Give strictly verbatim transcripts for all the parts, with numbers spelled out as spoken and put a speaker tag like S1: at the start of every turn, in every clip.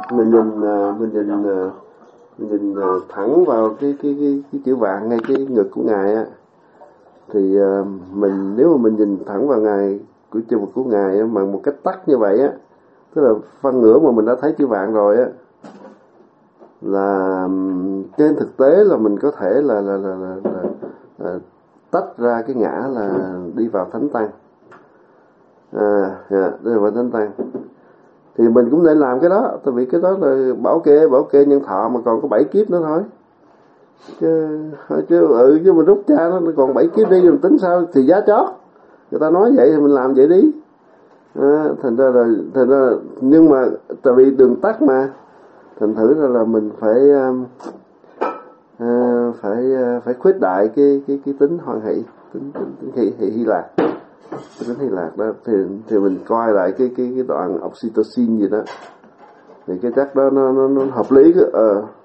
S1: mình nhìn mình nhìn mình nhìn thẳng vào cái cái cái, cái chữ vạn ngay cái ngực của ngài á, thì mình nếu mà mình nhìn thẳng vào ngài của chữ của ngài bằng một cách tắt như vậy á, tức là phân nửa mà mình đã thấy chữ vạn rồi á, là trên thực tế là mình có thể là là là, là, là, là tách ra cái ngã là đi vào thánh tăng, à, yeah, đi vào thánh tăng. Thì mình cũng nên làm cái đó, tại vì cái đó là bảo kê bảo kê nhân thọ mà còn có bảy kiếp nữa thôi, chứ chứ ừ chứ mình rút cha nó còn bảy kiếp đi mình tính sao thì giá chót, người ta nói vậy thì mình làm vậy đi. À, thành ra là thành ra nhưng mà tại vì đường tắt mà, thành thử ra là mình phải uh, phải uh, phải khuếch đại cái cái cái tính hoan hỷ, tính tính, tính hỷ, hỷ Hy Lạc, tính Hy Lạc đó, thì thì mình coi lại cái cái cái đoạn oxytocin gì đó, thì cái chắc đó nó nó, nó hợp lý cái ờ uh,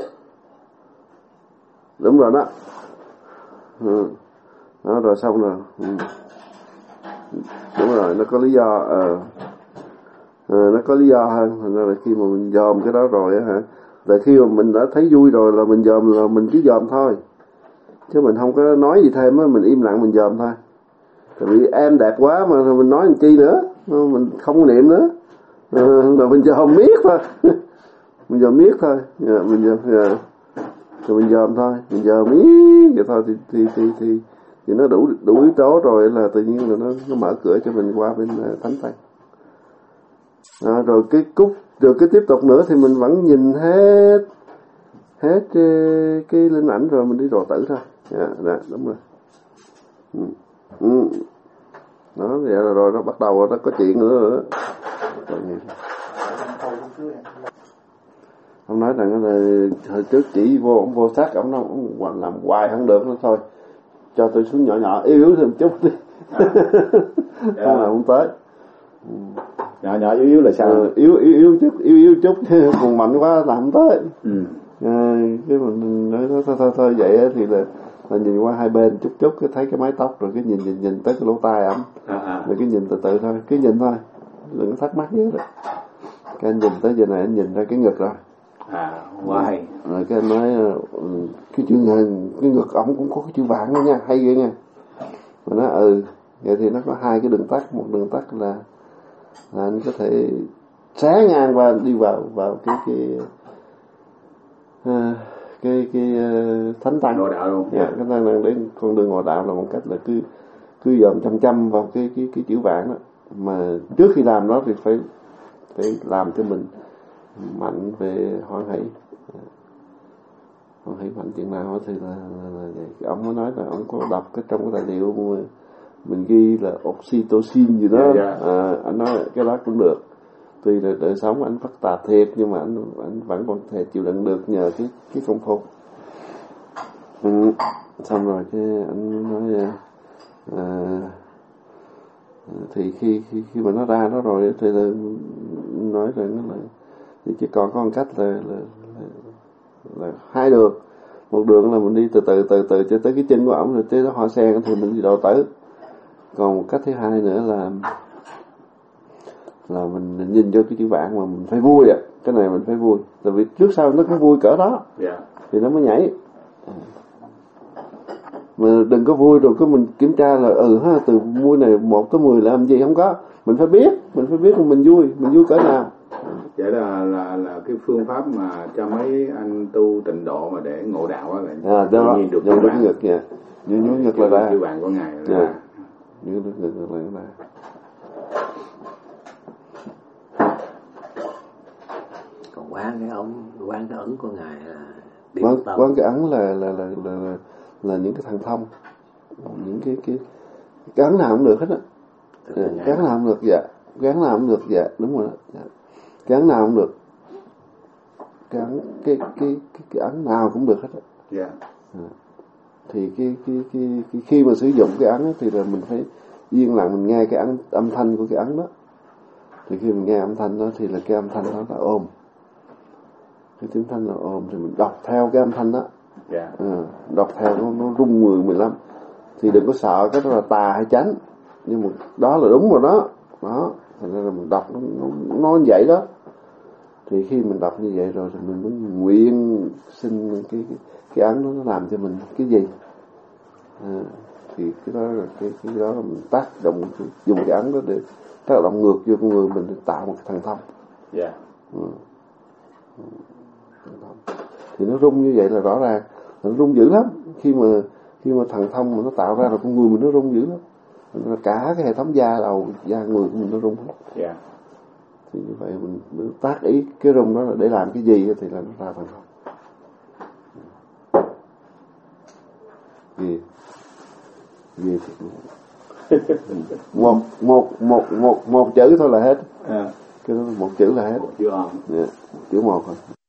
S1: đúng rồi đó. Ừ. Đó rồi xong rồi. Ừ. Đúng rồi, nó có lý do ờ uh, uh, nó có lý do hơn. Thành ra là khi mà mình dòm cái đó rồi á hả, tại khi mà mình đã thấy vui rồi là mình dòm là mình cứ dòm thôi, chứ mình không có nói gì thêm á, mình im lặng mình dòm thôi. Tại vì em đẹp quá mà mình nói làm chi nữa, mình không niệm nữa, uh, rồi mình dòm miết thôi. Mình dòm miết thôi, yeah, mình dòm yeah. Rồi mình dòm thôi, mình dòm miết vậy thôi thì thì thì thì thì nó đủ đủ yếu tố rồi là tự nhiên là nó nó mở cửa cho mình qua bên uh, thánh tăng. À, rồi cái cúc rồi cái tiếp tục nữa thì mình vẫn nhìn hết hết uh, cái linh ảnh rồi mình đi độ tử thôi. Dạ, dạ đúng rồi. Ừ. Ừ. Đó vậy là rồi nó bắt đầu rồi, nó có chuyện nữa nữa. Ông nói rằng là hồi trước chỉ vô ông vô sát ông nói ông làm hoài không được nữa thôi, cho tôi xuống nhỏ nhỏ yếu yếu thêm chút đi. Không là không tới.
S2: Nhỏ nhỏ yếu yếu là sao?
S1: Ừ, yếu yếu yếu chút yếu yếu chút chứ còn mạnh quá làm không tới.
S2: Ừ.
S1: À, cái mình nói thôi thôi thôi, thôi vậy thì là, là nhìn qua hai bên chút chút cái thấy cái mái tóc rồi cái nhìn nhìn nhìn tới cái lỗ tai ẩm,
S2: à, à.
S1: rồi cái nhìn từ từ thôi, cái nhìn thôi, đừng có thắc mắc gì hết. Cái anh nhìn tới giờ này anh nhìn ra cái ngực rồi.
S2: À, wow.
S1: Rồi cái anh nói cái chữ ngàn, cái ngực ổng cũng có cái chữ vạn đó nha, hay ghê nha. Mà nói ừ, vậy thì nó có hai cái đường tắt, một đường tắt là là anh có thể xé ngang qua đi vào vào cái cái uh, cái cái uh, thánh tăng
S2: ngộ đạo luôn.
S1: Dạ, yeah, cái tăng đang đến con đường ngộ đạo là một cách là cứ cứ dòm chăm chăm vào cái cái cái chữ vạn đó. Mà trước khi làm đó thì phải phải làm cho mình mạnh về hoan hỷ. Hoan hỷ mạnh chuyện nào thì là, là, là vậy. Ông có nói là ông có đọc cái trong cái tài liệu mình ghi là oxytocin gì đó, yeah, yeah. À, anh nói cái đó cũng được. Tuy là đời sống anh phức tạp thiệt nhưng mà anh anh vẫn còn thể chịu đựng được nhờ cái cái công phu. Ừ. Xong rồi cái anh nói à, thì khi khi khi mà nó ra đó rồi thì là nói rằng nó là thì chỉ còn có một cách là là, là là hai đường. Một đường là mình đi từ từ từ từ cho tới cái chân của ổng rồi tới đó hoa sen thì mình đi độ tử. Còn một cách thứ hai nữa là là mình nhìn vô cái chữ vạn mà mình phải vui ạ. À. Cái này mình phải vui. Tại vì trước sau nó cũng vui cỡ đó. Yeah. Thì nó mới nhảy. Mà đừng có vui rồi cứ mình kiểm tra là ừ ha từ vui này một tới mười làm gì không có. Mình phải biết, mình phải biết là mình vui, mình vui cỡ nào.
S2: Vậy là là là cái phương pháp mà cho mấy anh tu tịnh độ mà để ngộ đạo á là
S1: à, đó,
S2: nhìn được
S1: cái vạn ngực nha. Như nhún ngực là ra.
S2: Cái vạn của ngài là
S1: ra. Như ngực là ra.
S3: Còn quán cái ống, quán cái ấn của ngài là
S1: quán, quán cái ấn là là là là là, là những cái thần thông, những cái cái cái ấn nào cũng được hết á. Cái ấn nào cũng được dạ, cái ấn nào cũng được dạ, đúng rồi đó. Dạ. Cái ấn nào cũng được, cái ấn cái cái cái, cái ấn nào cũng được hết á.
S2: Dạ.
S1: À. Thì cái cái, cái cái khi mà sử dụng cái ấn thì là mình phải yên lặng mình nghe cái ấn âm thanh của cái ấn đó. Thì khi mình nghe âm thanh đó thì là cái âm thanh đó là ôm. Cái tiếng thanh là ôm thì mình đọc theo cái âm thanh đó.
S2: Yeah.
S1: À, đọc theo nó, nó rung mười mười lăm. Thì đừng có sợ cái đó là tà hay chánh, nhưng mà đó là đúng rồi đó. Đó, thành ra là mình đọc nó nó, nó vậy đó. Thì khi mình đọc như vậy rồi thì mình mới nguyện xin cái cái, cái ấn đó nó làm cho mình cái gì. À, thì cái đó là cái cái đó là mình tác động, dùng cái ấn đó để tác động ngược vô con người mình để tạo một cái thần thông.
S2: Dạ. Yeah.
S1: Ừ. Thì nó rung như vậy là rõ ràng, nó rung dữ lắm. Khi mà khi mà thần thông mà nó tạo ra là con người mình nó rung dữ lắm. Nó cả cái hệ thống da đầu, da người của mình nó rung hết.
S2: Dạ. Yeah.
S1: Thì như vậy mình, mình tác ý cái rung đó là để làm cái gì thì là nó ra thần thông. Gì? Gì thì một một một một một chữ thôi là hết.
S2: À.
S1: Cái đó một chữ là hết.
S2: Một chữ on.
S1: Yeah. Một chữ một thôi.